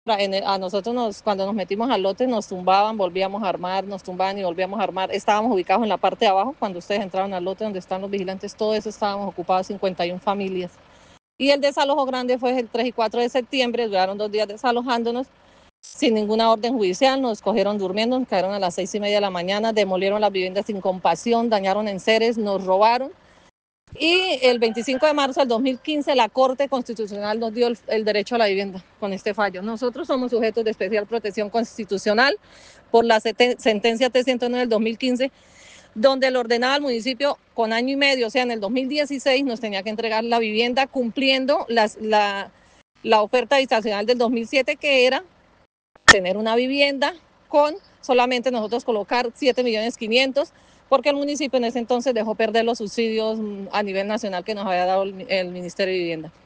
A nosotros cuando nos metimos al lote nos tumbaban, volvíamos a armar, nos tumbaban y volvíamos a armar. Estábamos ubicados en la parte de abajo, cuando ustedes entraron al lote donde están los vigilantes, todo eso estábamos ocupados 51 familias. Y el desalojo grande fue el 3 y 4 de septiembre, duraron 2 días desalojándonos sin ninguna orden judicial, nos cogieron durmiendo, nos cayeron a las 6:30 de la mañana, demolieron las viviendas sin compasión, dañaron enseres, nos robaron. Y el 25 de marzo del 2015 la Corte Constitucional nos dio el derecho a la vivienda con este fallo. Nosotros somos sujetos de especial protección constitucional por la sentencia T-109 del 2015, donde le ordenaba al municipio con año y medio, o sea, en el 2016 nos tenía que entregar la vivienda cumpliendo la oferta habitacional del 2007, que era tener una vivienda con solamente nosotros colocar 7.500.000, porque el municipio en ese entonces dejó perder los subsidios a nivel nacional que nos había dado el Ministerio de Vivienda.